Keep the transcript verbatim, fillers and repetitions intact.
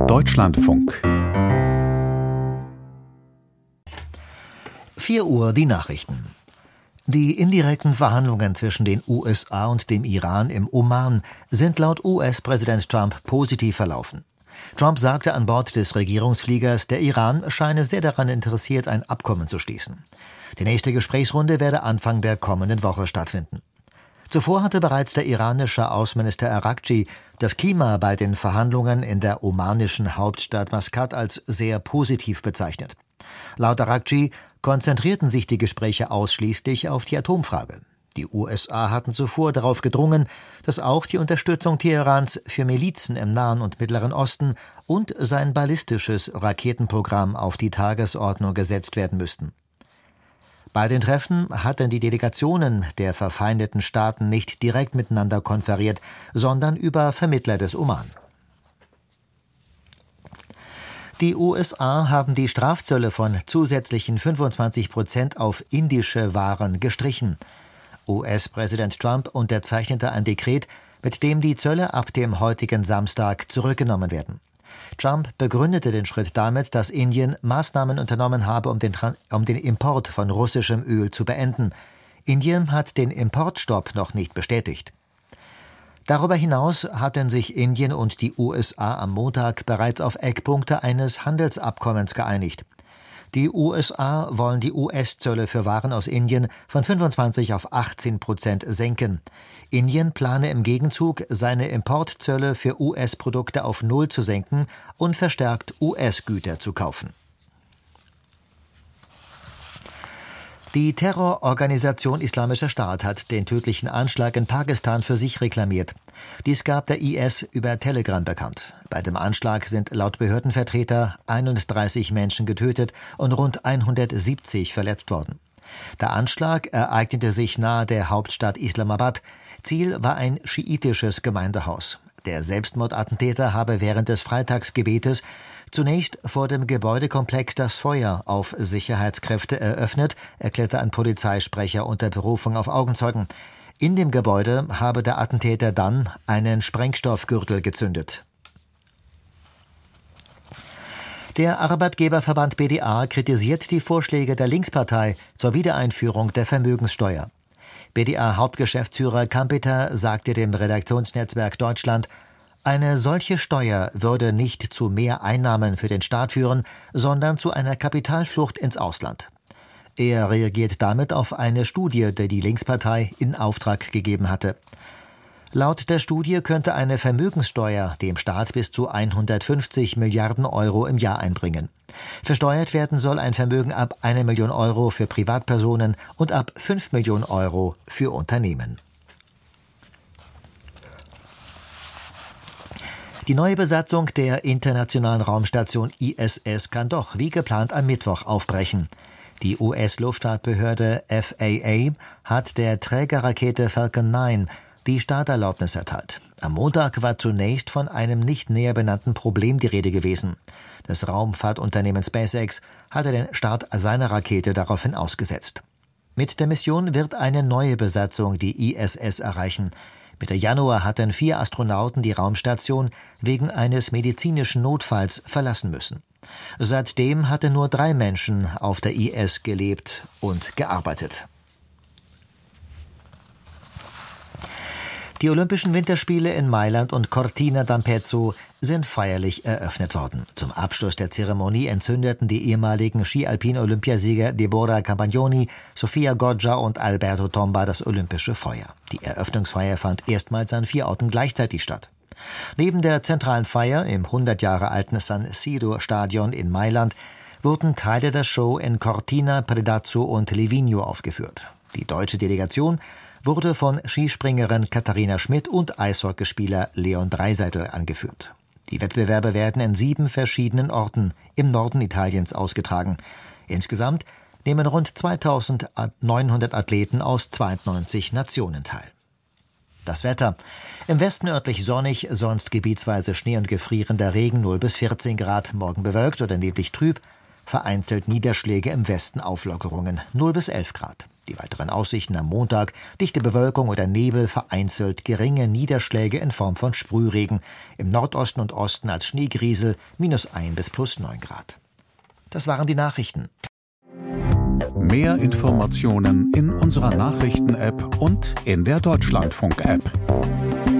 Deutschlandfunk. vier Uhr die Nachrichten. Die indirekten Verhandlungen zwischen den U S A und dem Iran im Oman sind laut U S-Präsident Trump positiv verlaufen. Trump sagte an Bord des Regierungsfliegers, der Iran scheine sehr daran interessiert, ein Abkommen zu schließen. Die nächste Gesprächsrunde werde Anfang der kommenden Woche stattfinden. Zuvor hatte bereits der iranische Außenminister Araghchi das Klima bei den Verhandlungen in der omanischen Hauptstadt Maskat als sehr positiv bezeichnet. Laut Araghchi konzentrierten sich die Gespräche ausschließlich auf die Atomfrage. Die U S A hatten zuvor darauf gedrungen, dass auch die Unterstützung Teherans für Milizen im Nahen und Mittleren Osten und sein ballistisches Raketenprogramm auf die Tagesordnung gesetzt werden müssten. Bei den Treffen hatten die Delegationen der verfeindeten Staaten nicht direkt miteinander konferiert, sondern über Vermittler des Oman. Die U S A haben die Strafzölle von zusätzlichen fünfundzwanzig Prozent auf indische Waren gestrichen. U S-Präsident Trump unterzeichnete ein Dekret, mit dem die Zölle ab dem heutigen Samstag zurückgenommen werden. Trump begründete den Schritt damit, dass Indien Maßnahmen unternommen habe, um den, um den Import von russischem Öl zu beenden. Indien hat den Importstopp noch nicht bestätigt. Darüber hinaus hatten sich Indien und die U S A am Montag bereits auf Eckpunkte eines Handelsabkommens geeinigt. Die U S A wollen die U S-Zölle für Waren aus Indien von fünfundzwanzig auf achtzehn Prozent senken. Indien plane im Gegenzug, seine Importzölle für U S-Produkte auf Null zu senken und verstärkt U S-Güter zu kaufen. Die Terrororganisation Islamischer Staat hat den tödlichen Anschlag in Pakistan für sich reklamiert. Dies gab der I S über Telegram bekannt. Bei dem Anschlag sind laut Behördenvertreter einunddreißig Menschen getötet und rund hundertsiebzig verletzt worden. Der Anschlag ereignete sich nahe der Hauptstadt Islamabad. Ziel war ein schiitisches Gemeindehaus. Der Selbstmordattentäter habe während des Freitagsgebetes zunächst vor dem Gebäudekomplex das Feuer auf Sicherheitskräfte eröffnet, erklärte ein Polizeisprecher unter Berufung auf Augenzeugen. In dem Gebäude habe der Attentäter dann einen Sprengstoffgürtel gezündet. Der Arbeitgeberverband B D A kritisiert die Vorschläge der Linkspartei zur Wiedereinführung der Vermögenssteuer. B D A-Hauptgeschäftsführer Kampeter sagte dem Redaktionsnetzwerk Deutschland, eine solche Steuer würde nicht zu mehr Einnahmen für den Staat führen, sondern zu einer Kapitalflucht ins Ausland. Er reagiert damit auf eine Studie, die die Linkspartei in Auftrag gegeben hatte. Laut der Studie könnte eine Vermögenssteuer dem Staat bis zu hundertfünfzig Milliarden Euro im Jahr einbringen. Versteuert werden soll ein Vermögen ab eine Million Euro für Privatpersonen und ab fünf Millionen Euro für Unternehmen. Die neue Besatzung der internationalen Raumstation I S S kann doch wie geplant am Mittwoch aufbrechen. Die U S-Luftfahrtbehörde F A A hat der Trägerrakete Falcon neun die Starterlaubnis erteilt. Am Montag war zunächst von einem nicht näher benannten Problem die Rede gewesen. Das Raumfahrtunternehmen SpaceX hatte den Start seiner Rakete daraufhin ausgesetzt. Mit der Mission wird eine neue Besatzung die I S S erreichen. Mitte Januar hatten vier Astronauten die Raumstation wegen eines medizinischen Notfalls verlassen müssen. Seitdem hatten nur drei Menschen auf der I S gelebt und gearbeitet. Die Olympischen Winterspiele in Mailand und Cortina d'Ampezzo sind feierlich eröffnet worden. Zum Abschluss der Zeremonie entzündeten die ehemaligen Ski-Alpin-Olympiasieger Deborah Campagnoni, Sofia Goggia und Alberto Tomba das olympische Feuer. Die Eröffnungsfeier fand erstmals an vier Orten gleichzeitig statt. Neben der zentralen Feier im hundert Jahre alten San Siro-Stadion in Mailand wurden Teile der Show in Cortina, Predazzo und Livigno aufgeführt. Die deutsche Delegation wurde von Skispringerin Katharina Schmidt und Eishockeyspieler Leon Draisaitl angeführt. Die Wettbewerbe werden in sieben verschiedenen Orten im Norden Italiens ausgetragen. Insgesamt nehmen rund zweitausendneunhundert Athleten aus zweiundneunzig Nationen teil. Das Wetter. Im Westen örtlich sonnig, sonst gebietsweise Schnee und gefrierender Regen null bis vierzehn Grad, morgen bewölkt oder neblig trüb, vereinzelt Niederschläge, im Westen Auflockerungen null bis elf Grad. Die weiteren Aussichten am Montag: dichte Bewölkung oder Nebel, vereinzelt geringe Niederschläge in Form von Sprühregen. Im Nordosten und Osten als Schneegriesel minus ein bis plus neun Grad. Das waren die Nachrichten. Mehr Informationen in unserer Nachrichten-App und in der Deutschlandfunk-App.